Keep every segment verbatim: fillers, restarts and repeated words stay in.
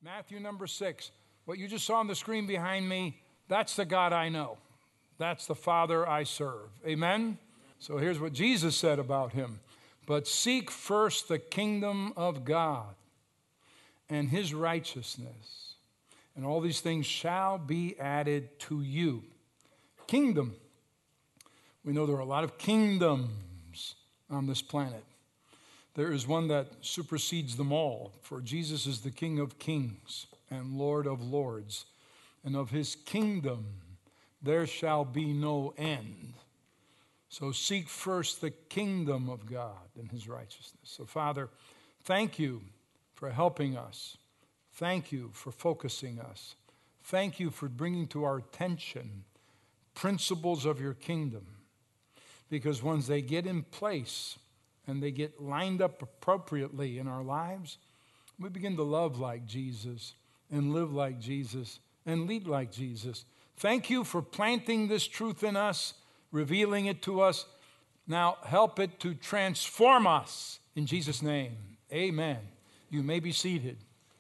Matthew number six. What you just saw on the screen behind me, that's the God I know. That's the Father I serve. Amen? So here's what Jesus said about him. But seek first the kingdom of God and his righteousness, and all these things shall be added to you. Kingdom. We know there are a lot of kingdoms on this planet. There is one that supersedes them all, for Jesus is the King of kings and Lord of lords, and of his kingdom there shall be no end. So seek first the kingdom of God and his righteousness. So Father, thank you for helping us. Thank you for focusing us. Thank you for bringing to our attention principles of your kingdom. Because once they get in place and they get lined up appropriately in our lives, we begin to love like Jesus and live like Jesus and lead like Jesus. Thank you for planting this truth in us, revealing it to us. Now help it to transform us. In Jesus' name, amen. You may be seated.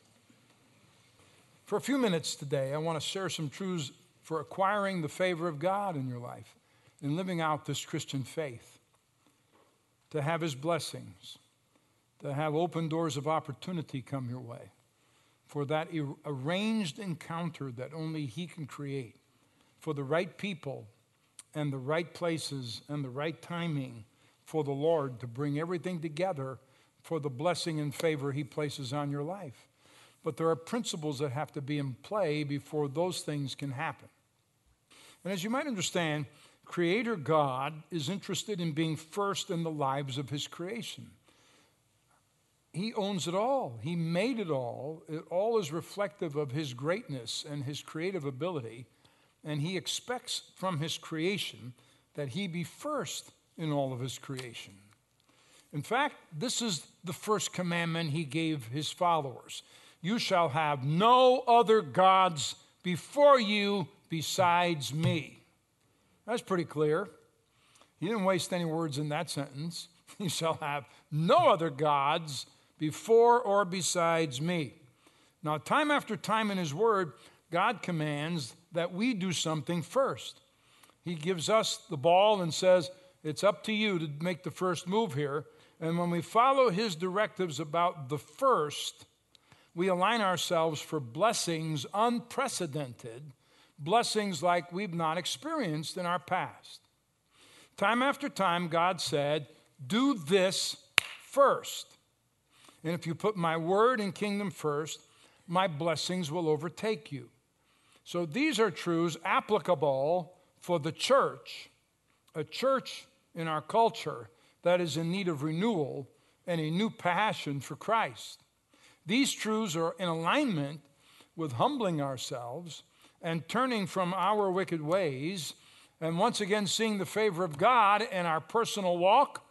For a few minutes today, I want to share some truths for acquiring the favor of God in your life and living out this Christian faith, to have his blessings, to have open doors of opportunity come your way, for that arranged encounter that only he can create, for the right people and the right places and the right timing for the Lord to bring everything together for the blessing and favor he places on your life. But there are principles that have to be in play before those things can happen. And as you might understand, Creator God is interested in being first in the lives of his creation. He owns it all. He made it all. It all is reflective of his greatness and his creative ability. And he expects from his creation that he be first in all of his creation. In fact, this is the first commandment he gave his followers. You shall have no other gods before you besides me. That's pretty clear. He didn't waste any words in that sentence. You shall have no other gods before or besides me. Now, time after time in his word, God commands that we do something first. He gives us the ball and says, it's up to you to make the first move here. And when we follow his directives about the first, we align ourselves for blessings unprecedented, blessings like we've not experienced in our past. Time after time, God said, do this first. And if you put my word and kingdom first, my blessings will overtake you. So these are truths applicable for the church, a church in our culture that is in need of renewal and a new passion for Christ. These truths are in alignment with humbling ourselves and turning from our wicked ways, and once again seeing the favor of God in our personal walk,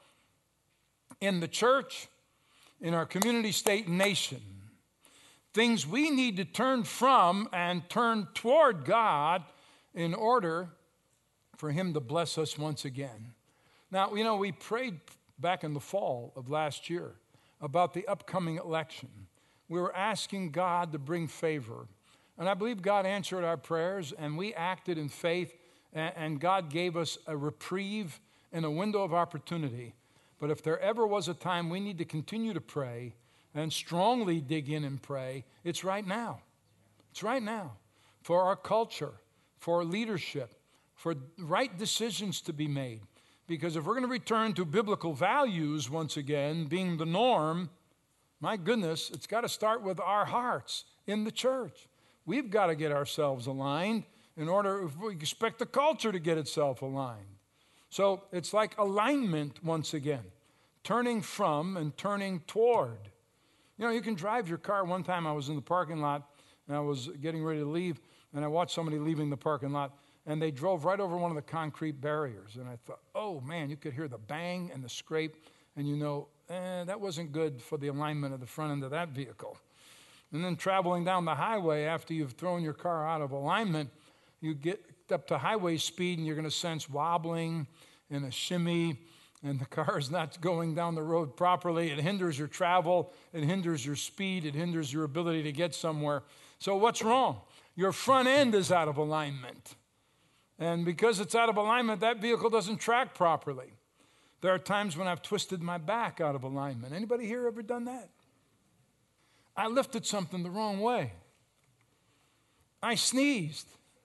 in the church, in our community, state, and nation. Things we need to turn from and turn toward God in order for him to bless us once again. Now, you know, we prayed back in the fall of last year about the upcoming election. We were asking God to bring favor. And I believe God answered our prayers, and we acted in faith, and God gave us a reprieve and a window of opportunity. But if there ever was a time we need to continue to pray and strongly dig in and pray, it's right now. It's right now for our culture, for leadership, for right decisions to be made. Because if we're going to return to biblical values once again, being the norm, my goodness, it's got to start with our hearts in the church. We've got to get ourselves aligned in order, if we expect the culture to get itself aligned. So it's like alignment once again, turning from and turning toward. You know, you can drive your car. One time I was in the parking lot, and I was getting ready to leave, and I watched somebody leaving the parking lot, and they drove right over one of the concrete barriers. And I thought, oh, man, you could hear the bang and the scrape, and you know, eh, that wasn't good for the alignment of the front end of that vehicle. And then traveling down the highway after you've thrown your car out of alignment, you get up to highway speed, and you're going to sense wobbling and a shimmy and the car is not going down the road properly, it hinders your travel, it hinders your speed, it hinders your ability to get somewhere. So what's wrong? Your front end is out of alignment. And because it's out of alignment, that vehicle doesn't track properly. There are times when I've twisted my back out of alignment. Anybody here ever done that? I lifted something the wrong way. I sneezed.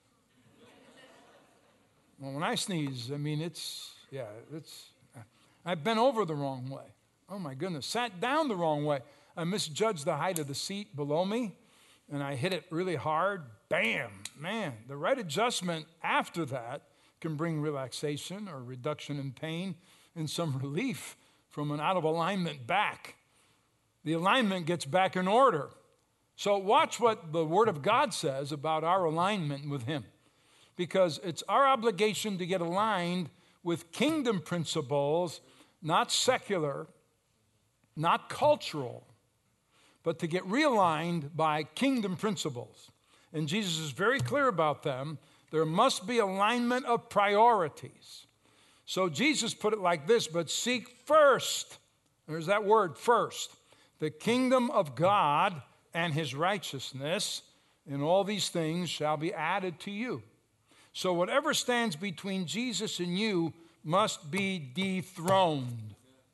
Well, when I sneeze, I mean, it's, yeah, it's, I bent over the wrong way. Oh, my goodness. Sat down the wrong way. I misjudged the height of the seat below me, and I hit it really hard. Bam! Man, the right adjustment after that can bring relaxation or reduction in pain and some relief from an out-of-alignment back. The alignment gets back in order. So watch what the Word of God says about our alignment with Him, because it's our obligation to get aligned with kingdom principles, not secular, not cultural, but to get realigned by kingdom principles. And Jesus is very clear about them. There must be alignment of priorities. So Jesus put it like this, but seek first, there's that word, first, the kingdom of God and His righteousness, and all these things shall be added to you. So whatever stands between Jesus and you must be dethroned.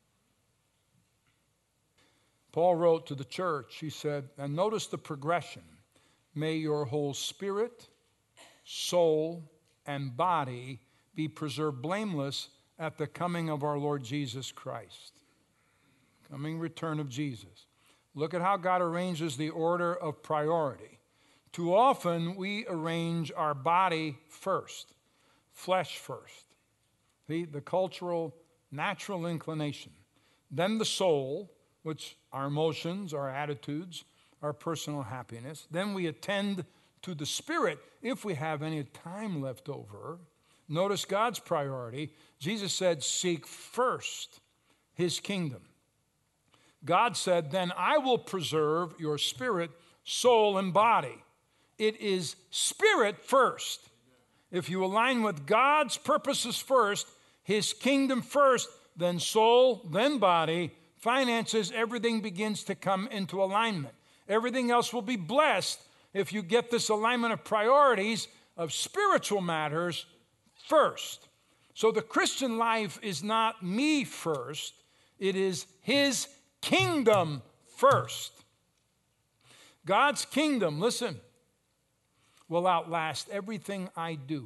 Paul wrote to the church, he said, and notice the progression. May your whole spirit, soul, and body be preserved blameless at the coming of our Lord Jesus Christ. Coming return of Jesus. Look at how God arranges the order of priority. Too often we arrange our body first, flesh first, the, the cultural, natural inclination. Then the soul, which our emotions, our attitudes, our personal happiness. Then we attend to the spirit if we have any time left over. Notice God's priority. Jesus said, seek first His kingdom. God said, then I will preserve your spirit, soul, and body. It is spirit first. If you align with God's purposes first, His kingdom first, then soul, then body, finances, everything begins to come into alignment. Everything else will be blessed if you get this alignment of priorities of spiritual matters first. So the Christian life is not me first. It is His kingdom first. God's kingdom, listen, will outlast everything I do.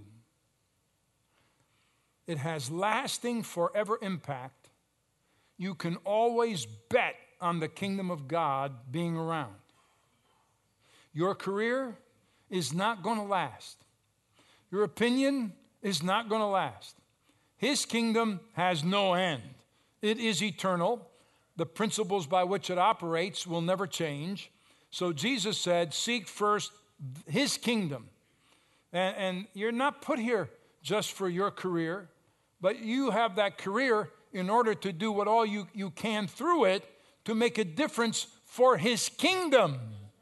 It has lasting, forever impact. You can always bet on the kingdom of God being around. Your career is not going to last. Your opinion is not going to last. His kingdom has no end. It is eternal. The principles by which it operates will never change. So Jesus said, seek first His kingdom. And, and you're not put here just for your career, but you have that career in order to do what all you, you can through it to make a difference for His kingdom.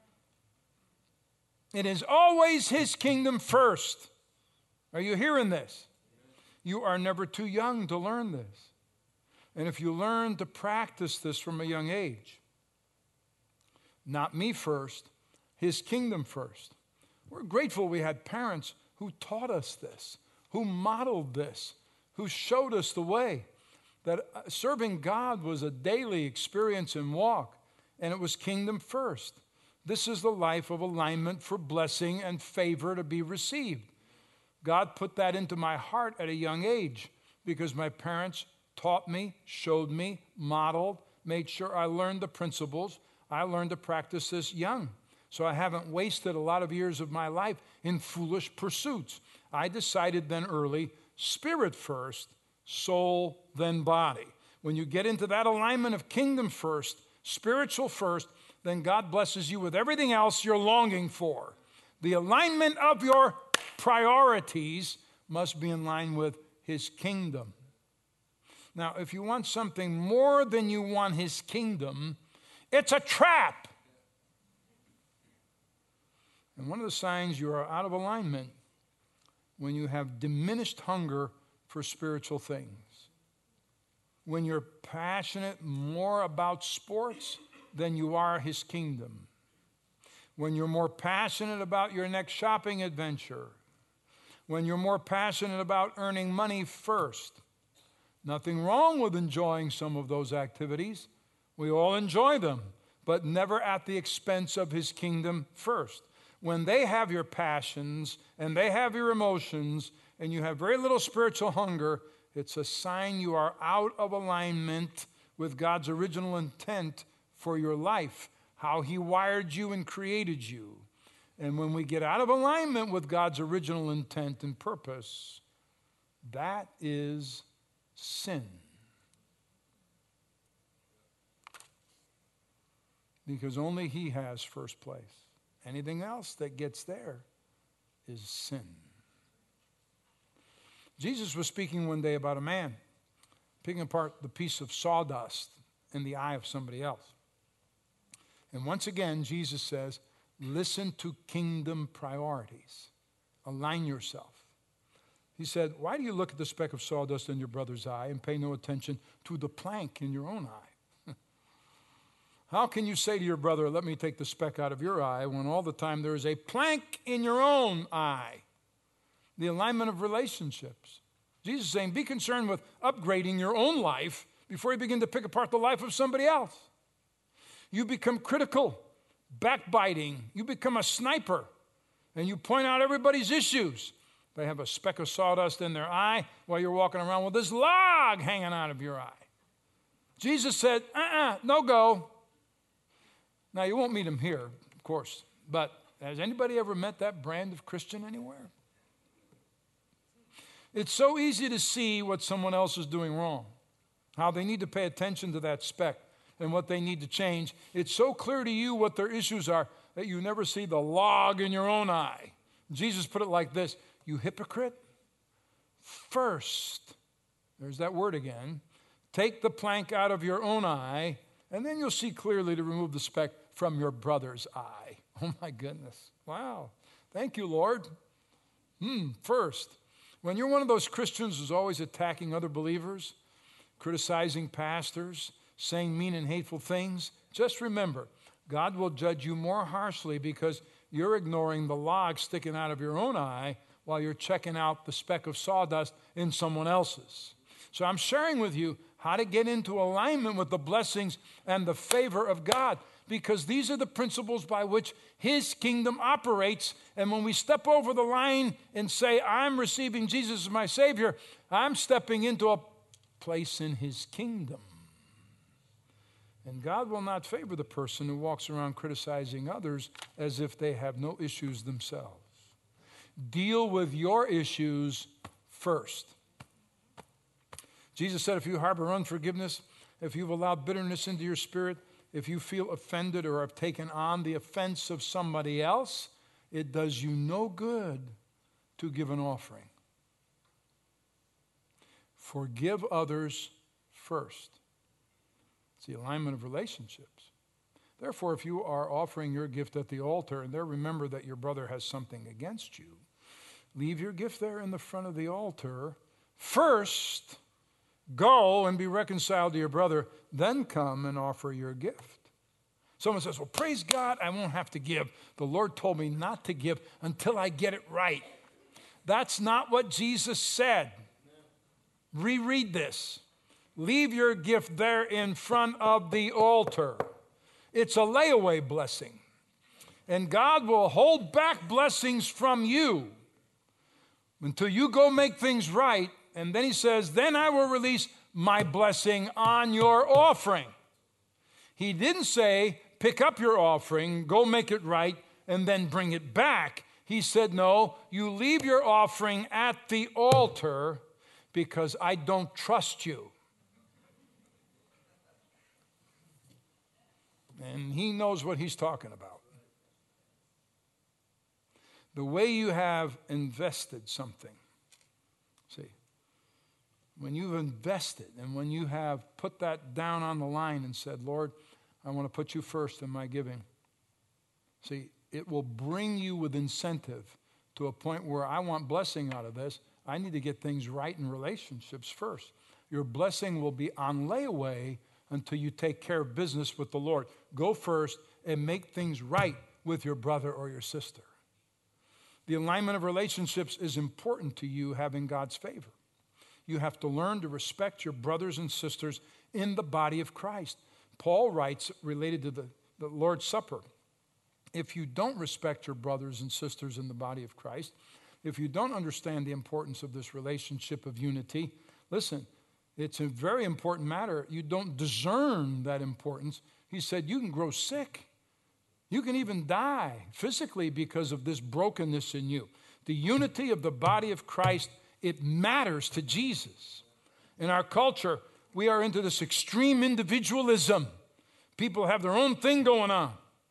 It is always His kingdom first. Are you hearing this? You are never too young to learn this. And if you learn to practice this from a young age, not me first, His kingdom first. We're grateful we had parents who taught us this, who modeled this, who showed us the way. That serving God was a daily experience and walk, and it was kingdom first. This is the life of alignment for blessing and favor to be received. God put that into my heart at a young age because my parents taught me, showed me, modeled, made sure I learned the principles. I learned to practice this young. So I haven't wasted a lot of years of my life in foolish pursuits. I decided then early, spirit first, soul, then body. When you get into that alignment of kingdom first, spiritual first, then God blesses you with everything else you're longing for. The alignment of your priorities must be in line with His kingdom. Now, if you want something more than you want His kingdom, it's a trap. And one of the signs you are out of alignment when you have diminished hunger for spiritual things. when you're passionate more about sports than you are his kingdom. When you're more passionate about your next shopping adventure. When you're more passionate about earning money first. Nothing wrong with enjoying some of those activities. We all enjoy them, but never at the expense of his kingdom first. When they have your passions and they have your emotions and you have very little spiritual hunger, it's a sign you are out of alignment with God's original intent for your life, how he wired you and created you. And when we get out of alignment with God's original intent and purpose, that is sin. Because only he has first place. Anything else that gets there is sin. Jesus was speaking one day about a man picking apart the piece of sawdust in the eye of somebody else. And once again, Jesus says, listen to kingdom priorities. Align yourself. He said, why do you look at the speck of sawdust in your brother's eye and pay no attention to the plank in your own eye? How can you say to your brother, let me take the speck out of your eye, when all the time there is a plank in your own eye? The alignment of relationships. Jesus is saying, be concerned with upgrading your own life before you begin to pick apart the life of somebody else. You become critical, backbiting. You become a sniper, and you point out everybody's issues. They have a speck of sawdust in their eye while you're walking around with this log hanging out of your eye. Jesus said, uh-uh, no go. Now, you won't meet him here, of course, but has anybody ever met that brand of Christian anywhere? It's so easy to see what someone else is doing wrong, how they need to pay attention to that speck and what they need to change. It's so clear to you what their issues are that you never see the log in your own eye. Jesus put it like this, you hypocrite, first, there's that word again, take the plank out of your own eye, and then you'll see clearly to remove the speck from your brother's eye. Oh my goodness. Wow. Thank you, Lord. Hmm, first. When you're one of those Christians who's always attacking other believers, criticizing pastors, saying mean and hateful things, just remember, God will judge you more harshly because you're ignoring the log sticking out of your own eye while you're checking out the speck of sawdust in someone else's. So I'm sharing with you how to get into alignment with the blessings and the favor of God, because these are the principles by which his kingdom operates. And when we step over the line and say, I'm receiving Jesus as my Savior, I'm stepping into a place in his kingdom. And God will not favor the person who walks around criticizing others as if they have no issues themselves. Deal with your issues first. Jesus said, if you harbor unforgiveness, if you've allowed bitterness into your spirit, if you feel offended or have taken on the offense of somebody else, it does you no good to give an offering. Forgive others first. It's the alignment of relationships. Therefore, if you are offering your gift at the altar and there remember that your brother has something against you, leave your gift there in the front of the altar. First, go and be reconciled to your brother, then come and offer your gift. Someone says, well, praise God, I won't have to give. The Lord told me not to give until I get it right. That's not what Jesus said. Reread this. Leave your gift there in front of the altar. It's a layaway blessing. And God will hold back blessings from you until you go make things right. And then he says, then I will release my blessing on your offering. He didn't say, pick up your offering, go make it right, and then bring it back. He said, no, you leave your offering at the altar because I don't trust you. And he knows what he's talking about. The way you have invested something. See, when you've invested and when you have put that down on the line and said, Lord, I want to put you first in my giving. See, it will bring you with incentive to a point where I want blessing out of this. I need to get things right in relationships first. Your blessing will be on layaway until you take care of business with the Lord. Go first and make things right with your brother or your sister. The alignment of relationships is important to you having God's favor. You have to learn to respect your brothers and sisters in the body of Christ. Paul writes, related to the, the Lord's Supper, if you don't respect your brothers and sisters in the body of Christ, if you don't understand the importance of this relationship of unity, listen, it's a very important matter. You don't discern that importance. He said you can grow sick. You can even die physically because of this brokenness in you. The unity of the body of Christ, it matters to Jesus. In our culture, we are into this extreme individualism. People have their own thing going on.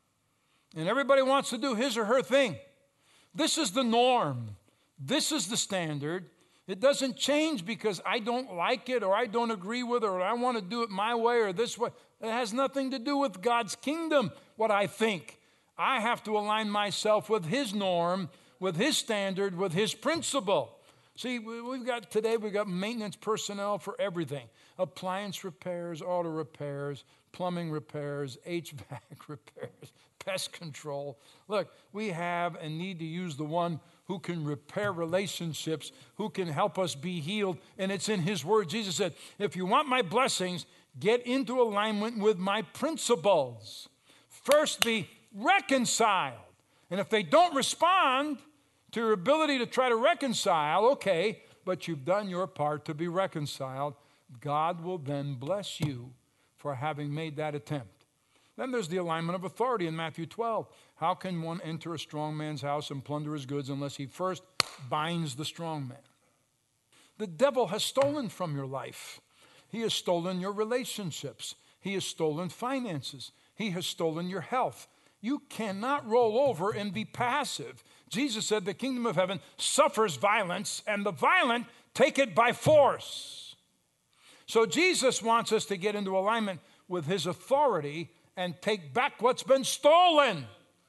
And everybody wants to do his or her thing. This is the norm. This is the standard. It doesn't change because I don't like it or I don't agree with it or I want to do it my way or this way. It has nothing to do with God's kingdom, what I think. I have to align myself with his norm, with his standard, with his principle. See, we've got today, we've got maintenance personnel for everything. Appliance repairs, auto repairs, plumbing repairs, H V A C repairs, pest control. Look, we have and need to use the one who can repair relationships, who can help us be healed. And it's in his word. Jesus said, if you want my blessings, get into alignment with my principles. First, be reconciled. And if they don't respond to your ability to try to reconcile, okay, but you've done your part to be reconciled, God will then bless you for having made that attempt. Then there's the alignment of authority in Matthew twelve. How can one enter a strong man's house and plunder his goods unless he first binds the strong man? The devil has stolen from your life. He has stolen your relationships. He has stolen finances. He has stolen your health. You cannot roll over and be passive. Jesus said the kingdom of heaven suffers violence, and the violent take it by force. So Jesus wants us to get into alignment with his authority and take back what's been stolen,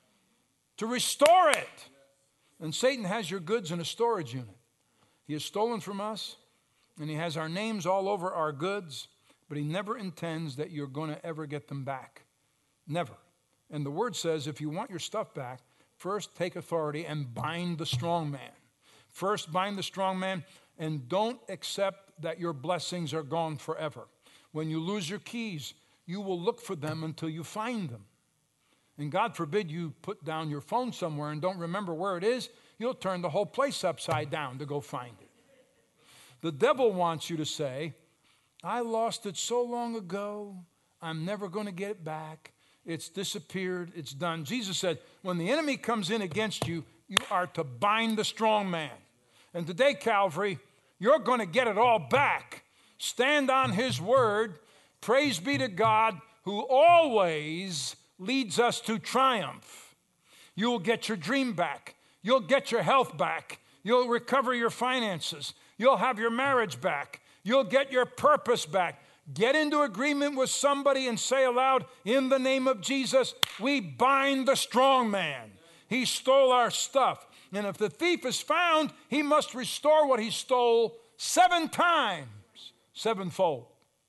to restore it. And Satan has your goods in a storage unit. He has stolen from us, and he has our names all over our goods, but he never intends that you're going to ever get them back. Never. And the word says if you want your stuff back, first take authority and bind the strong man. First bind the strong man, and don't accept that your blessings are gone forever. When you lose your keys, you will look for them until you find them. And God forbid you put down your phone somewhere and don't remember where it is, you'll turn the whole place upside down to go find it. The devil wants you to say, I lost it so long ago, I'm never going to get it back. It's disappeared, it's done. Jesus said, when the enemy comes in against you, you are to bind the strong man. And today, Calvary, you're going to get it all back. Stand on his word. Praise be to God who always leads us to triumph. You'll get your dream back. You'll get your health back. You'll recover your finances. You'll have your marriage back. You'll get your purpose back. Get into agreement with somebody and say aloud, in the name of Jesus, we bind the strong man. He stole our stuff. And if the thief is found, he must restore what he stole seven times, sevenfold.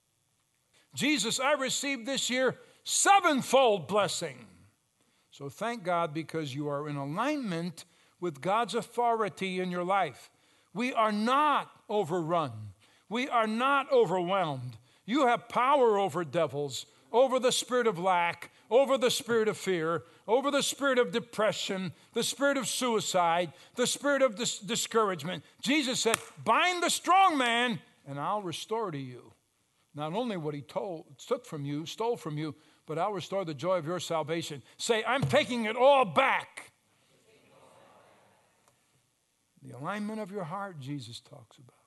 Jesus, I received this year sevenfold blessing. So thank God because you are in alignment with God's authority in your life. We are not overrun. We are not overwhelmed. You have power over devils, over the spirit of lack, over the spirit of fear, over the spirit of depression, the spirit of suicide, the spirit of dis- discouragement. Jesus said, bind the strong man and I'll restore to you not only what he told, took from you, stole from you, but I'll restore the joy of your salvation. Say, I'm taking it all back. The alignment of your heart, Jesus talks about.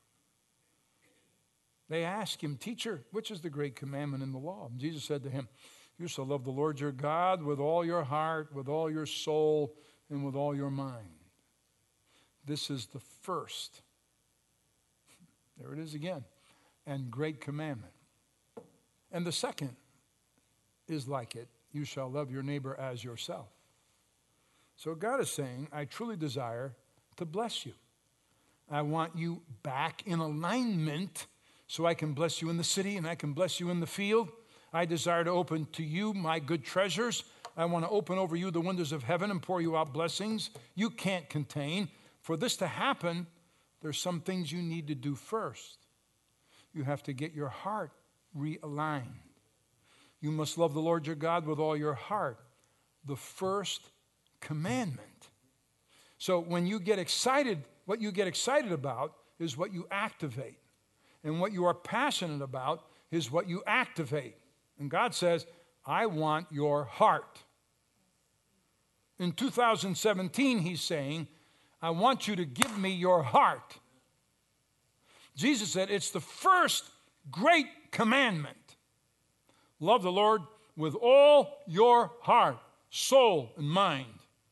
They asked him, teacher, which is the great commandment in the law? And Jesus said to him, you shall love the Lord your God with all your heart, with all your soul, and with all your mind. This is the first. There it is again. And great commandment. And the second is like it. You shall love your neighbor as yourself. So God is saying, I truly desire to bless you. I want you back in alignment so I can bless you in the city and I can bless you in the field. I desire to open to you my good treasures. I want to open over you the windows of heaven and pour you out blessings you can't contain. For this to happen, there's some things you need to do first. You have to get your heart realigned. You must love the Lord your God with all your heart. The first commandment. So when you get excited, what you get excited about is what you activate. And what you are passionate about is what you activate. And God says, I want your heart. In two thousand seventeen, he's saying, I want you to give me your heart. Jesus said, it's the first great commandment. Love the Lord with all your heart, soul, and mind.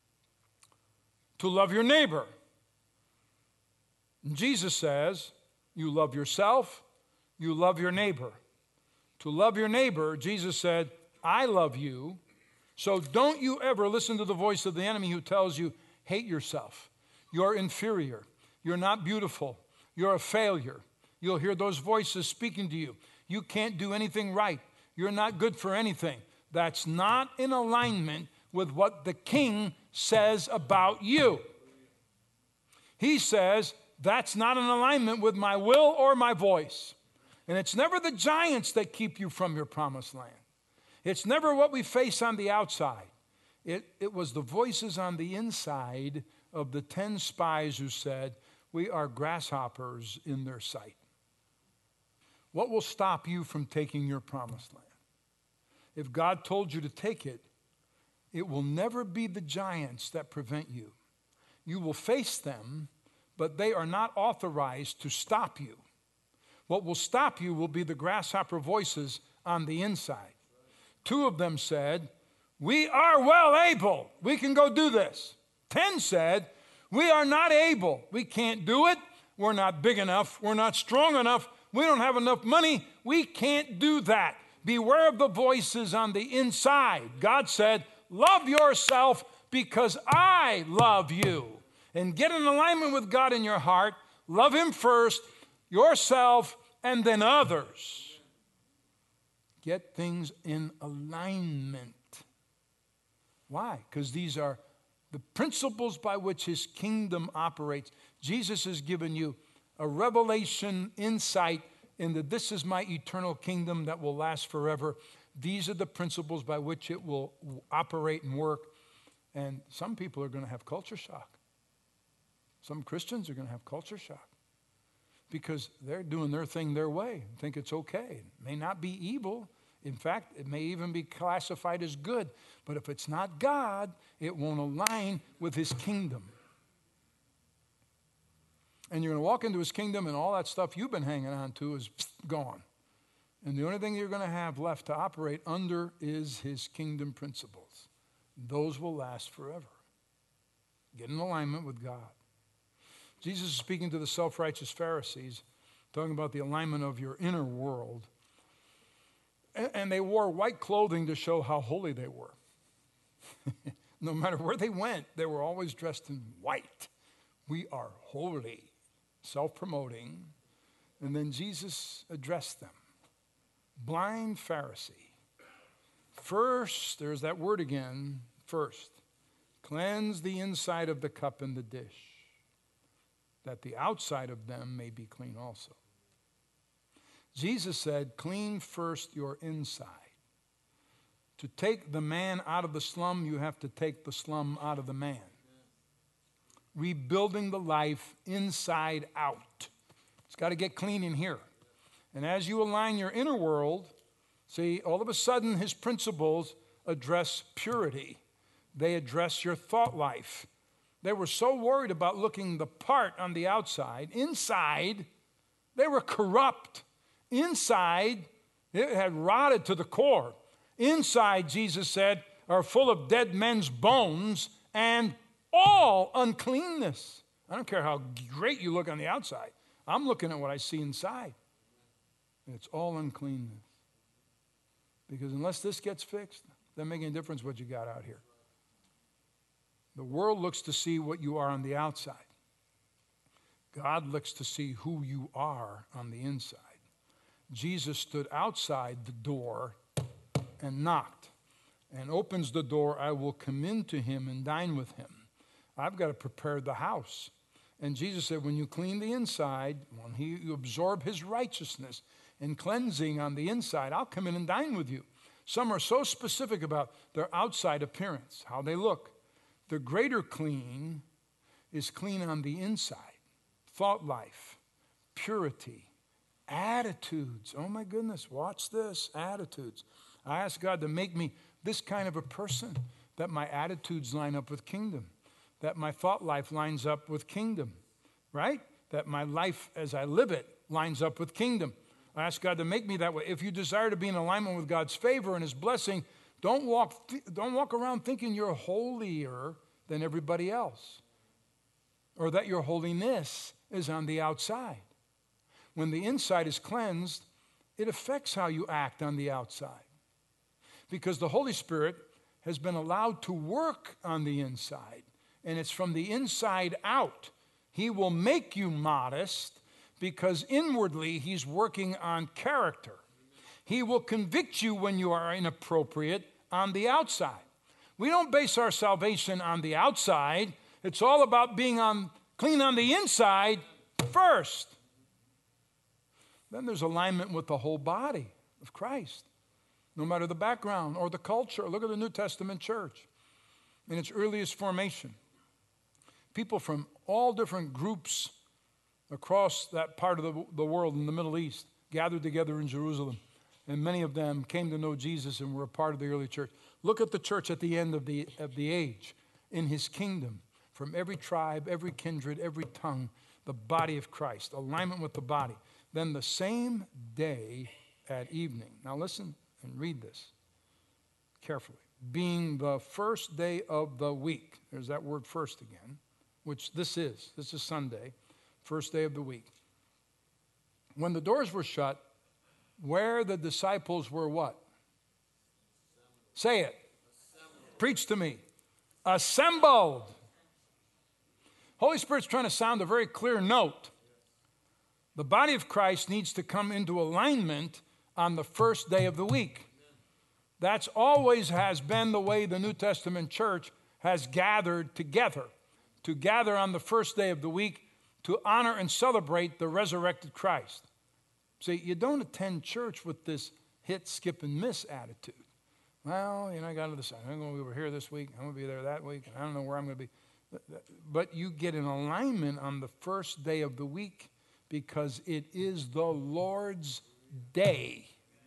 To love your neighbor. And Jesus says, you love yourself, you love your neighbor. To love your neighbor, Jesus said, I love you. So don't you ever listen to the voice of the enemy who tells you, hate yourself. You're inferior. You're not beautiful. You're a failure. You'll hear those voices speaking to you. You can't do anything right. You're not good for anything. That's not in alignment with what the King says about you. He says, that's not in alignment with my will or my voice. And it's never the giants that keep you from your promised land. It's never what we face on the outside. It, it was the voices on the inside of the ten spies who said, we are grasshoppers in their sight. What will stop you from taking your promised land? If God told you to take it, it will never be the giants that prevent you. You will face them, but they are not authorized to stop you. What will stop you will be the grasshopper voices on the inside. Two of them said, we are well able. We can go do this. Ten said, we are not able. We can't do it. We're not big enough. We're not strong enough. We don't have enough money. We can't do that. Beware of the voices on the inside. God said, love yourself because I love you. And get in alignment with God in your heart. Love him first, yourself, and then others. Get things in alignment. Why? Because these are the principles by which his kingdom operates. Jesus has given you a revelation insight into this is my eternal kingdom that will last forever. These are the principles by which it will operate and work. And some people are going to have culture shock. Some Christians are going to have culture shock because they're doing their thing their way and think it's okay. It may not be evil. In fact, it may even be classified as good. But if it's not God, it won't align with his kingdom. And you're going to walk into his kingdom and all that stuff you've been hanging on to is gone. And the only thing you're going to have left to operate under is his kingdom principles. Those will last forever. Get in alignment with God. Jesus is speaking to the self-righteous Pharisees, talking about the alignment of your inner world. And, and they wore white clothing to show how holy they were. No matter where they went, they were always dressed in white. We are holy, self-promoting. And then Jesus addressed them. Blind Pharisee. First, there's that word again, first. Cleanse the inside of the cup and the dish, that the outside of them may be clean also. Jesus said, clean first your inside. To take the man out of the slum, you have to take the slum out of the man. Rebuilding the life inside out. It's got to get clean in here. And as you align your inner world, see, all of a sudden his principles address purity. They address your thought life. They were so worried about looking the part on the outside. Inside, they were corrupt. Inside, it had rotted to the core. Inside, Jesus said, are full of dead men's bones and all uncleanness. I don't care how great you look on the outside. I'm looking at what I see inside. And it's all uncleanness. Because unless this gets fixed, it doesn't make any difference what you got out here. The world looks to see what you are on the outside. God looks to see who you are on the inside. Jesus stood outside the door and knocked and opens the door. I will come in to him and dine with him. I've got to prepare the house. And Jesus said, when you clean the inside, when he, you absorb his righteousness and cleansing on the inside, I'll come in and dine with you. Some are so specific about their outside appearance, how they look. The greater clean is clean on the inside. Thought life, purity, attitudes. Oh my goodness, watch this, attitudes. I ask God to make me this kind of a person, that my attitudes line up with kingdom, that my thought life lines up with kingdom, right? That my life as I live it lines up with kingdom. I ask God to make me that way. If you desire to be in alignment with God's favor and his blessing, don't walk, don't walk around thinking you're holier than everybody else, or that your holiness is on the outside. When the inside is cleansed, it affects how you act on the outside, because the Holy Spirit has been allowed to work on the inside, and it's from the inside out. He will make you modest because inwardly he's working on character. He will convict you when you are inappropriate on the outside. We don't base our salvation on the outside. It's all about being on clean on the inside first. Then there's alignment with the whole body of Christ, no matter the background or the culture. Look at the New Testament church in its earliest formation. People from all different groups across that part of the, the world in the Middle East gathered together in Jerusalem, and many of them came to know Jesus and were a part of the early church. Look at the church at the end of the, of the age in his kingdom, from every tribe, every kindred, every tongue, the body of Christ, alignment with the body. Then the same day at evening. Now listen and read this carefully. Being the first day of the week. There's that word first again, which this is. This is Sunday, first day of the week. When the doors were shut, where the disciples were what? Say it. Assembled. Preach to me. Assembled. Holy Spirit's trying to sound a very clear note. The body of Christ needs to come into alignment on the first day of the week. That's always has been the way the New Testament church has gathered together, to gather on the first day of the week to honor and celebrate the resurrected Christ. See, you don't attend church with this hit, skip, and miss attitude. Well, you know, I got to decide. I'm going to be over here this week. I'm going to be there that week. And I don't know where I'm going to be. But you get in alignment on the first day of the week because it is the Lord's day.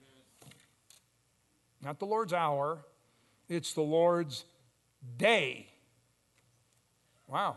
Not the Lord's hour. It's the Lord's day. Wow.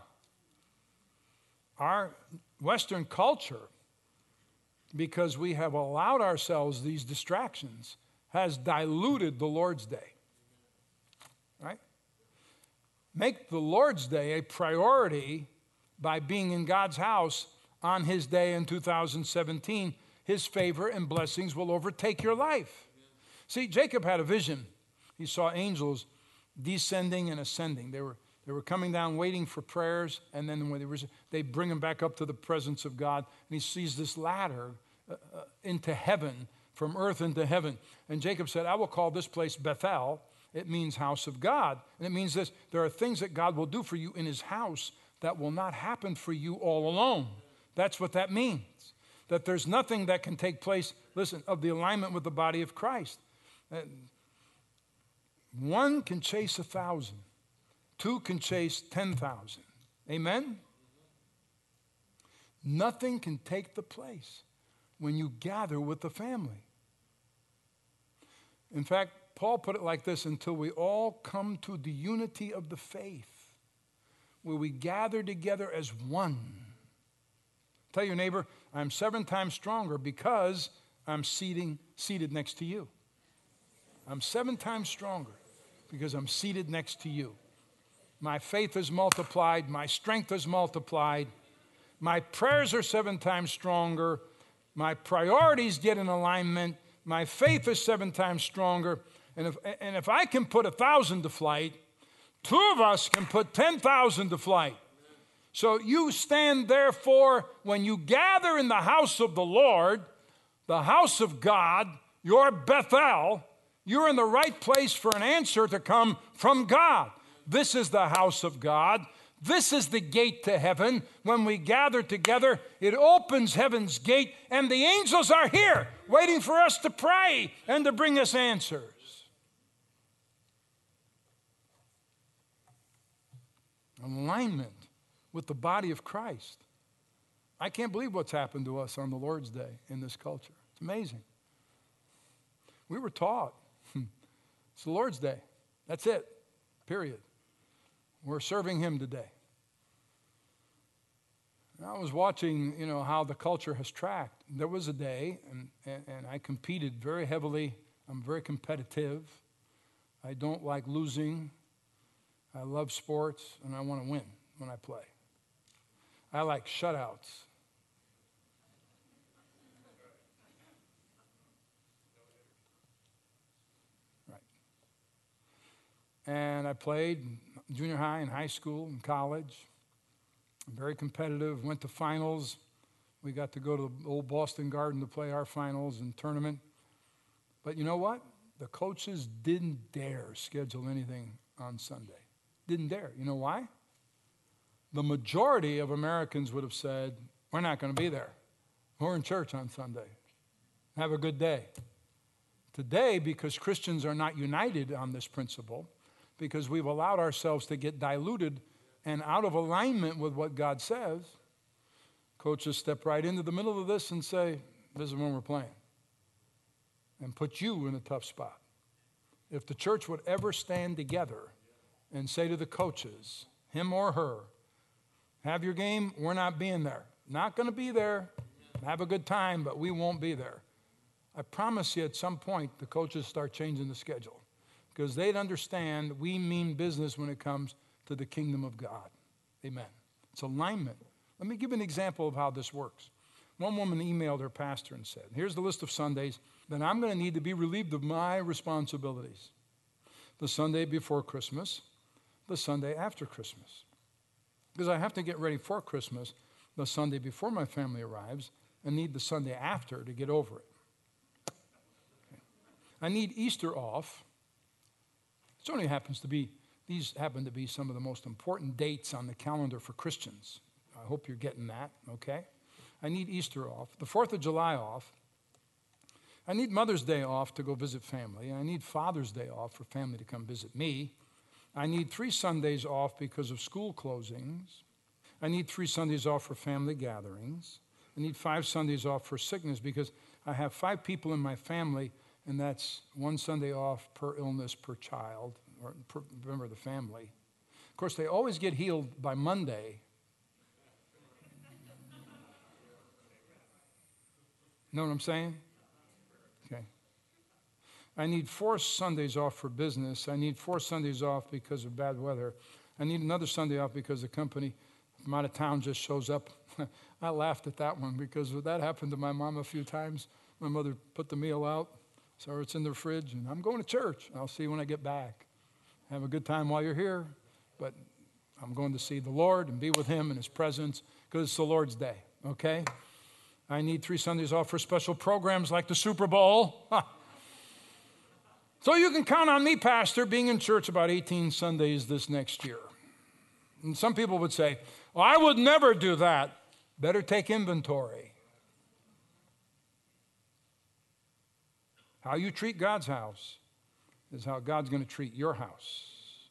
Our Western culture, because we have allowed ourselves these distractions, has diluted the Lord's day. Right? Make the Lord's day a priority by being in God's house on his day in two thousand seventeen. His favor and blessings will overtake your life. See, Jacob had a vision. He saw angels descending and ascending. They were, they were coming down waiting for prayers, and then when they were, they bring him back up to the presence of God, and he sees this ladder uh, uh, into heaven, from earth into heaven. And Jacob said, I will call this place Bethel. It means house of God. And it means this: there are things that God will do for you in his house that will not happen for you all alone. That's what that means. That there's nothing that can take place, listen, of the alignment with the body of Christ. One can chase a thousand. Two can chase ten thousand. Amen? Nothing can take the place when you gather with the family. In fact, Paul put it like this: until we all come to the unity of the faith, where we gather together as one. Tell your neighbor, I'm seven times stronger because I'm seating, seated next to you. I'm seven times stronger because I'm seated next to you. My faith is multiplied. My strength is multiplied. My prayers are seven times stronger. My priorities get in alignment. My faith is seven times stronger. And if, and if I can put a thousand to flight, two of us can put ten thousand to flight. So you stand, therefore, when you gather in the house of the Lord, the house of God, your Bethel, you're in the right place for an answer to come from God. This is the house of God. This is the gate to heaven. When we gather together, it opens heaven's gate, and the angels are here waiting for us to pray and to bring us answers. Alignment with the body of Christ. I can't believe what's happened to us on the Lord's Day in this culture. It's amazing. We were taught. It's the Lord's Day. That's it. Period. We're serving Him today. I was watching, you know, how the culture has tracked. There was a day, and, and, and I competed very heavily. I'm very competitive. I don't like losing. I love sports, and I want to win when I play. I like shutouts. Right. And I played in junior high and high school and college. Very competitive, went to finals. We got to go to the old Boston Garden to play our finals and tournament. But you know what? The coaches didn't dare schedule anything on Sunday. Didn't dare. You know why? The majority of Americans would have said, we're not going to be there. We're in church on Sunday. Have a good day. Today, because Christians are not united on this principle, because we've allowed ourselves to get diluted and out of alignment with what God says, coaches step right into the middle of this and say, this is when we're playing, and put you in a tough spot. If the church would ever stand together and say to the coaches, him or her, have your game, we're not being there. Not going to be there. Have a good time, but we won't be there. I promise you at some point the coaches start changing the schedule because they'd understand we mean business when it comes to the kingdom of God. Amen. It's alignment. Let me give you an example of how this works. One woman emailed her pastor and said, here's the list of Sundays that I'm going to need to be relieved of my responsibilities. The Sunday before Christmas, the Sunday after Christmas. Because I have to get ready for Christmas the Sunday before my family arrives and need the Sunday after to get over it. Okay. I need Easter off. It only happens to be, these happen to be some of the most important dates on the calendar for Christians. I hope you're getting that, okay? I need Easter off. The fourth of July off. I need Mother's Day off to go visit family. I need Father's Day off for family to come visit me. I need three Sundays off because of school closings. I need three Sundays off for family gatherings. I need five Sundays off for sickness because I have five people in my family, and that's one Sunday off per illness per child, or per member of the family. Of course, they always get healed by Monday. Know what I'm saying? Okay. I need four Sundays off for business. I need four Sundays off because of bad weather. I need another Sunday off because the company from out of town just shows up. I laughed at that one because that happened to my mom a few times. My mother put the meal out, so it's in the fridge, and I'm going to church. I'll see you when I get back. Have a good time while you're here, but I'm going to see the Lord and be with Him in His presence because it's the Lord's Day, okay? I need three Sundays off for special programs like the Super Bowl. So you can count on me, Pastor, being in church about eighteen Sundays this next year. And some people would say, well, I would never do that. Better take inventory. How you treat God's house is how God's going to treat your house.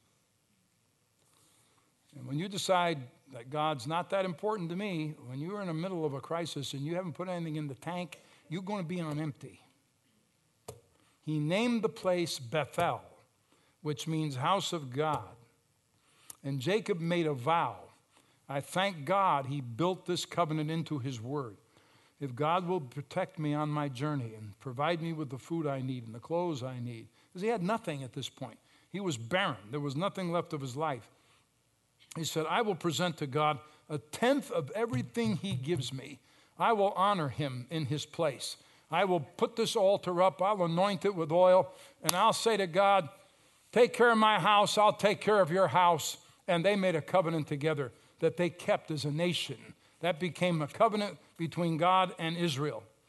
And when you decide that God's not that important to me, when you're in the middle of a crisis and you haven't put anything in the tank, you're going to be on empty. He named the place Bethel, which means house of God. And Jacob made a vow. I thank God he built this covenant into his word. If God will protect me on my journey and provide me with the food I need and the clothes I need. Because he had nothing at this point. He was barren. There was nothing left of his life. He said, I will present to God a tenth of everything he gives me. I will honor him in his place. I will put this altar up. I'll anoint it with oil. And I'll say to God, take care of my house. I'll take care of your house. And they made a covenant together that they kept as a nation. That became a covenant between God and Israel.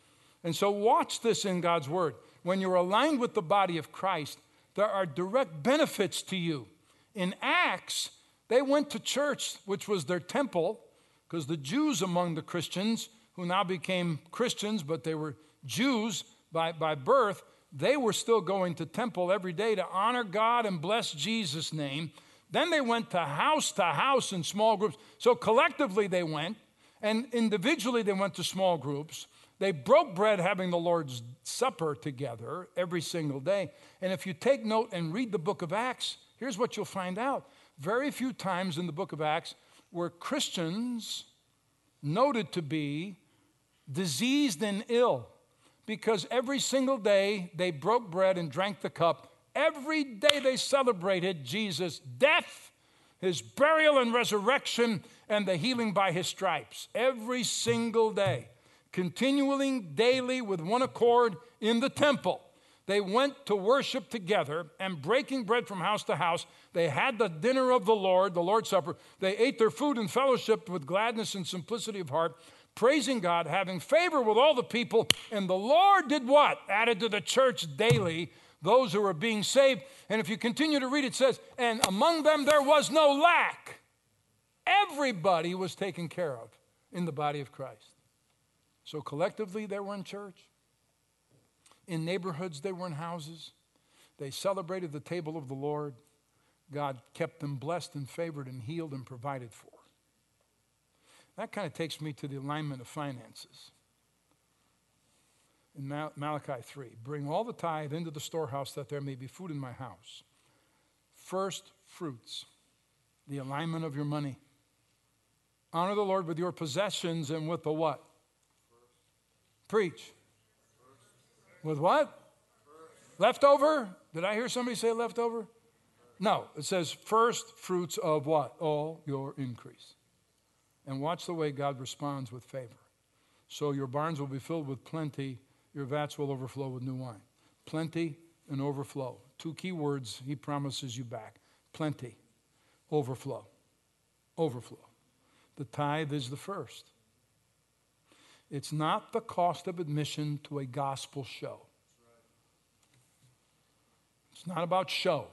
And so watch this in God's word. When you're aligned with the body of Christ, there are direct benefits to you. In Acts, they went to church, which was their temple, because the Jews among the Christians, who now became Christians, but they were Jews by, by birth, they were still going to temple every day to honor God and bless Jesus' name. Then they went to house to house in small groups. So collectively they went, and individually they went to small groups. They broke bread having the Lord's Supper together every single day. And if you take note and read the book of Acts, here's what you'll find out. Very few times in the book of Acts were Christians noted to be diseased and ill, because every single day they broke bread and drank the cup. Every day they celebrated Jesus' death, his burial and resurrection, and the healing by his stripes. Every single day. Continually, daily, with one accord in the temple. They went to worship together, and breaking bread from house to house, they had the dinner of the Lord, the Lord's Supper. They ate their food in fellowship with gladness and simplicity of heart, praising God, having favor with all the people. And the Lord did what? Added to the church daily those who were being saved. And if you continue to read, it says, and among them there was no lack. Everybody was taken care of in the body of Christ. So collectively, they were in church. In neighborhoods, they were in houses. They celebrated the table of the Lord. God kept them blessed and favored and healed and provided for. That kind of takes me to the alignment of finances. In Mal- Malachi three, bring all the tithe into the storehouse that there may be food in my house. First fruits, the alignment of your money. Honor the Lord with your possessions and with the what? Preach. With what? Leftover? Did I hear somebody say leftover? No, it says first fruits of what? All your increase. And watch the way God responds with favor. So your barns will be filled with plenty, your vats will overflow with new wine. Plenty and overflow. Two key words he promises you back. Plenty, overflow, overflow. The tithe is the first. It's not the cost of admission to a gospel show. It's not about show.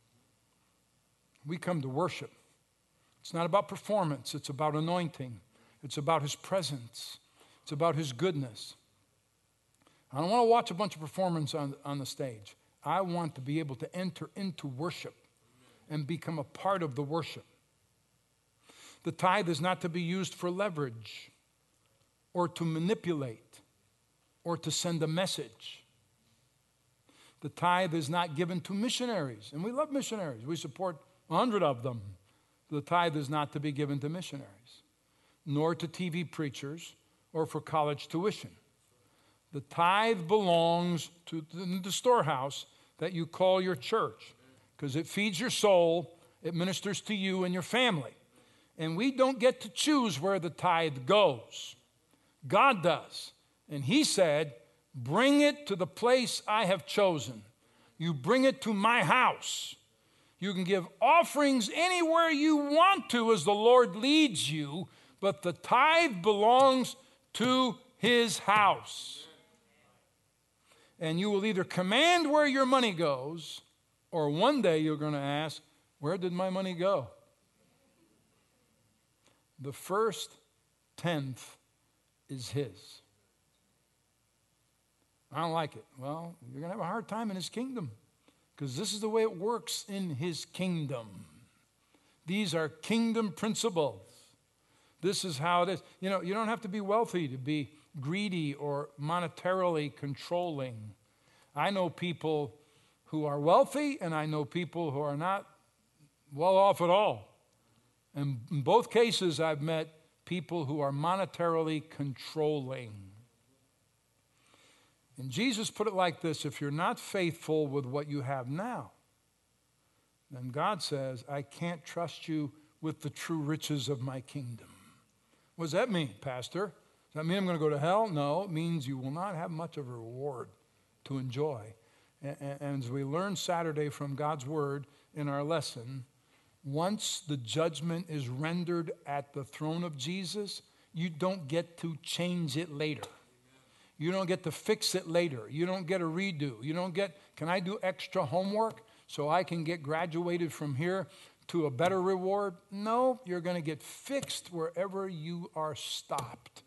We come to worship. It's not about performance. It's about anointing. It's about his presence. It's about his goodness. I don't want to watch a bunch of performance on, on the stage. I want to be able to enter into worship and become a part of the worship. The tithe is not to be used for leverage, or to manipulate, or to send a message. The tithe is not given to missionaries, and we love missionaries. We support a hundred of them. The tithe is not to be given to missionaries, nor to T V preachers, or for college tuition. The tithe belongs to the storehouse that you call your church, because it feeds your soul, it ministers to you and your family. And we don't get to choose where the tithe goes. God does. And he said, bring it to the place I have chosen. You bring it to my house. You can give offerings anywhere you want to as the Lord leads you, but the tithe belongs to his house. And you will either command where your money goes, or one day you're going to ask, where did my money go? The first tenth is his. I don't like it. Well, you're going to have a hard time in his kingdom, because this is the way it works in his kingdom. These are kingdom principles. This is how it is. You know, you don't have to be wealthy to be greedy or monetarily controlling. I know people who are wealthy, and I know people who are not well off at all. And in both cases, I've met people who are monetarily controlling. And Jesus put it like this: if you're not faithful with what you have now, then God says, I can't trust you with the true riches of my kingdom. What does that mean, Pastor? Does that mean I'm going to go to hell? No, it means you will not have much of a reward to enjoy. And, and as we learned Saturday from God's word in our lesson, once the judgment is rendered at the throne of Jesus, you don't get to change it later. You don't get to fix it later. You don't get a redo. You don't get, can I do extra homework so I can get graduated from here to a better reward? No, you're going to get fixed wherever you are stopped.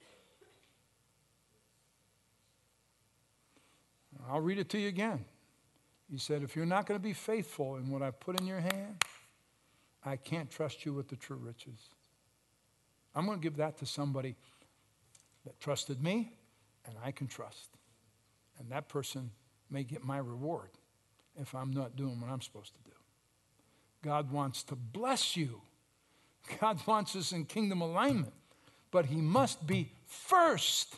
I'll read it to you again. He said, if you're not going to be faithful in what I put in your hand, I can't trust you with the true riches. I'm going to give that to somebody that trusted me and I can trust. And that person may get my reward if I'm not doing what I'm supposed to do. God wants to bless you. God wants us in kingdom alignment. But he must be first.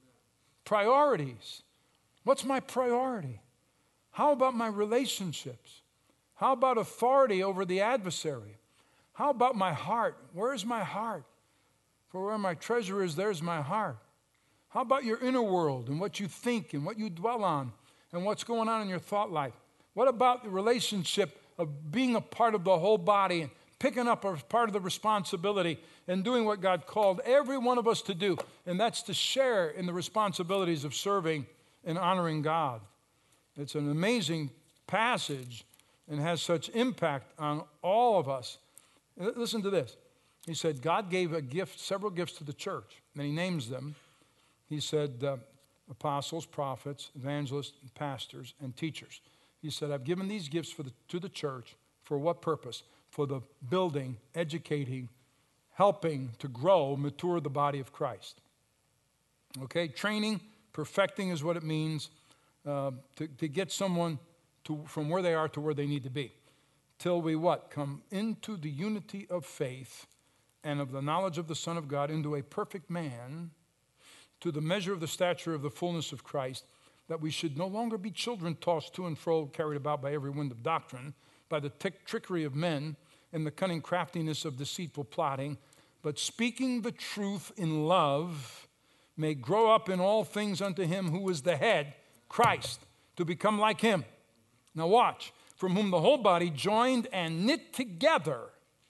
Priorities. What's my priority? How about my relationships? How about authority over the adversary? How about my heart? Where's my heart? For where my treasure is, there's my heart. How about your inner world and what you think and what you dwell on and what's going on in your thought life? What about the relationship of being a part of the whole body and picking up a part of the responsibility and doing what God called every one of us to do, and that's to share in the responsibilities of serving and honoring God. It's an amazing passage and has such impact on all of us. Listen to this. He said, God gave a gift, several gifts to the church, and he names them. He said, uh, apostles, prophets, evangelists, pastors, and teachers. He said, I've given these gifts for the, to the church. For what purpose? For the building, educating, helping to grow, mature the body of Christ. Okay, training, perfecting is what it means uh, to, to get someone to, from where they are to where they need to be. Till we what? Come into the unity of faith and of the knowledge of the Son of God, into a perfect man, to the measure of the stature of the fullness of Christ, that we should no longer be children tossed to and fro, carried about by every wind of doctrine, by the tick- trickery of men and the cunning craftiness of deceitful plotting, but speaking the truth in love, may grow up in all things unto him who is the head, Christ, to become like him. Now watch, from whom the whole body joined and knit together.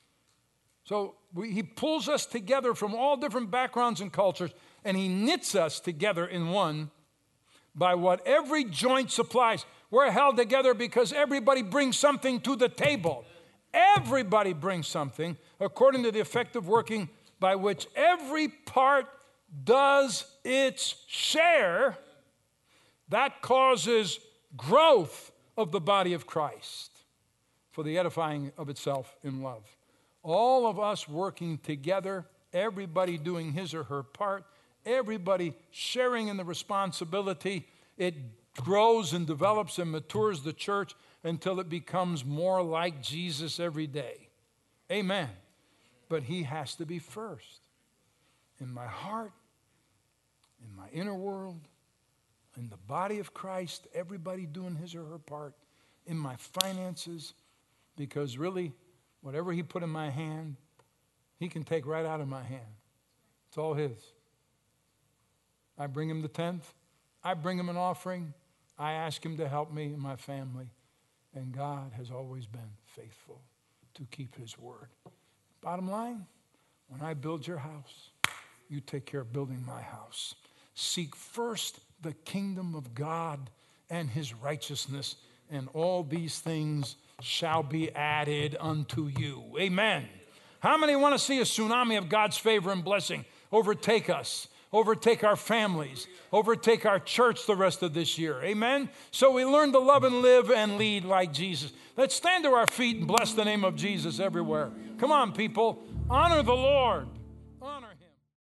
So we, he pulls us together from all different backgrounds and cultures, and he knits us together in one by what every joint supplies. We're held together because everybody brings something to the table. Everybody brings something according to the effective working by which every part does its share. That causes growth of the body of Christ for the edifying of itself in love. All of us working together, everybody doing his or her part, everybody sharing in the responsibility, it grows and develops and matures the church until it becomes more like Jesus every day. Amen. But he has to be first. In my heart, in my inner world, in the body of Christ, everybody doing his or her part, in my finances, because really, whatever he put in my hand, he can take right out of my hand. It's all his. I bring him the tenth. I bring him an offering. I ask him to help me and my family. And God has always been faithful to keep his word. Bottom line, when I build your house, you take care of building my house. Seek first the kingdom of God and his righteousness, and all these things shall be added unto you. Amen. How many want to see a tsunami of God's favor and blessing overtake us, overtake our families, overtake our church the rest of this year? Amen. So we learn to love and live and lead like Jesus. Let's stand to our feet and bless the name of Jesus everywhere. Come on, people. Honor the Lord.